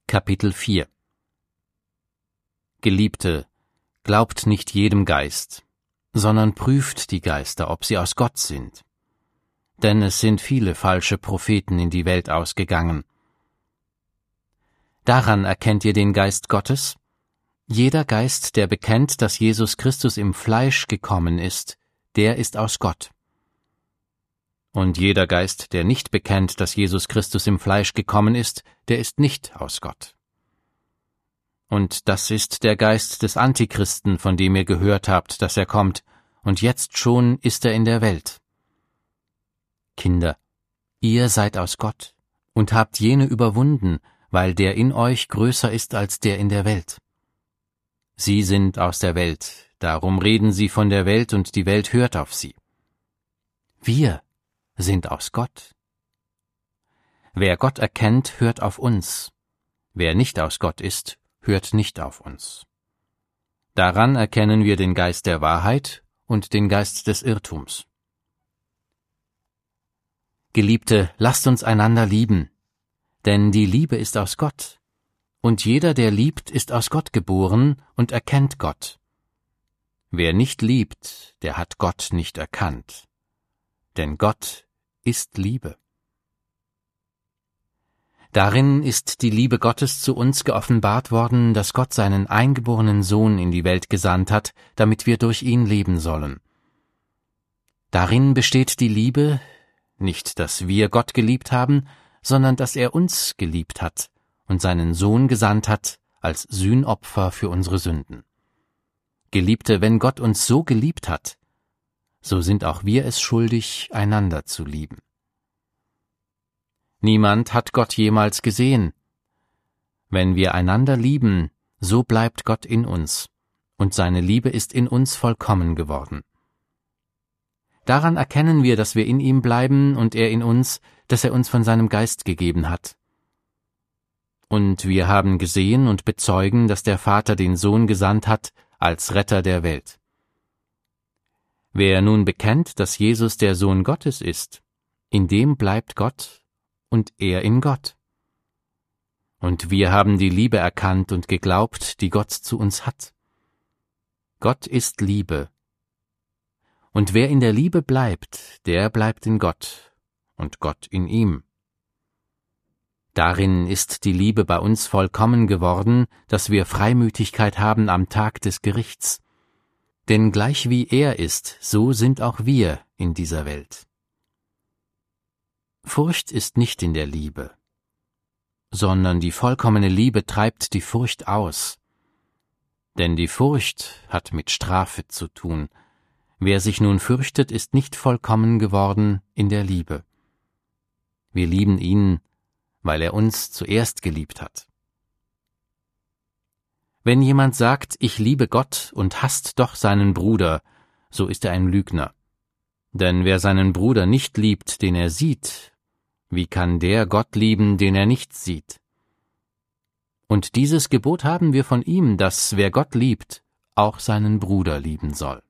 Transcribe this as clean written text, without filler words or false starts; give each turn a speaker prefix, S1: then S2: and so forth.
S1: Kapitel 4 Geliebte, glaubt nicht jedem Geist, sondern prüft die Geister, ob sie aus Gott sind. Denn es sind viele falsche Propheten in die Welt ausgegangen. Daran erkennt ihr den Geist Gottes? Jeder Geist, der bekennt, dass Jesus Christus im Fleisch gekommen ist, der ist aus Gott. Und jeder Geist, der nicht bekennt, dass Jesus Christus im Fleisch gekommen ist, der ist nicht aus Gott. Und das ist der Geist des Antichristen, von dem ihr gehört habt, dass er kommt, und jetzt schon ist er in der Welt. Kinder, ihr seid aus Gott und habt jene überwunden, weil der in euch größer ist als der in der Welt. Sie sind aus der Welt, darum reden sie von der Welt und die Welt hört auf sie. Wir sind aus Gott. Wer Gott erkennt, hört auf uns. Wer nicht aus Gott ist, hört nicht auf uns. Daran erkennen wir den Geist der Wahrheit und den Geist des Irrtums. Geliebte, lasst uns einander lieben, denn die Liebe ist aus Gott, und jeder, der liebt, ist aus Gott geboren und erkennt Gott. Wer nicht liebt, der hat Gott nicht erkannt, denn Gott ist Liebe. Darin ist die Liebe Gottes zu uns geoffenbart worden, dass Gott seinen eingeborenen Sohn in die Welt gesandt hat, damit wir durch ihn leben sollen. Darin besteht die Liebe, nicht, dass wir Gott geliebt haben, sondern dass er uns geliebt hat und seinen Sohn gesandt hat als Sühnopfer für unsere Sünden. Geliebte, wenn Gott uns so geliebt hat, so sind auch wir es schuldig, einander zu lieben. Niemand hat Gott jemals gesehen. Wenn wir einander lieben, so bleibt Gott in uns, und seine Liebe ist in uns vollkommen geworden. Daran erkennen wir, dass wir in ihm bleiben und er in uns, dass er uns von seinem Geist gegeben hat. Und wir haben gesehen und bezeugen, dass der Vater den Sohn gesandt hat als Retter der Welt. Wer nun bekennt, dass Jesus der Sohn Gottes ist, in dem bleibt Gott und er in Gott. Und wir haben die Liebe erkannt und geglaubt, die Gott zu uns hat. Gott ist Liebe. Und wer in der Liebe bleibt, der bleibt in Gott und Gott in ihm. Darin ist die Liebe bei uns vollkommen geworden, dass wir Freimütigkeit haben am Tag des Gerichts. Denn gleich wie er ist, so sind auch wir in dieser Welt. Furcht ist nicht in der Liebe, sondern die vollkommene Liebe treibt die Furcht aus. Denn die Furcht hat mit Strafe zu tun. Wer sich nun fürchtet, ist nicht vollkommen geworden in der Liebe. Wir lieben ihn, weil er uns zuerst geliebt hat. Wenn jemand sagt, ich liebe Gott und hasst doch seinen Bruder, so ist er ein Lügner. Denn wer seinen Bruder nicht liebt, den er sieht, wie kann der Gott lieben, den er nicht sieht? Und dieses Gebot haben wir von ihm, dass wer Gott liebt, auch seinen Bruder lieben soll.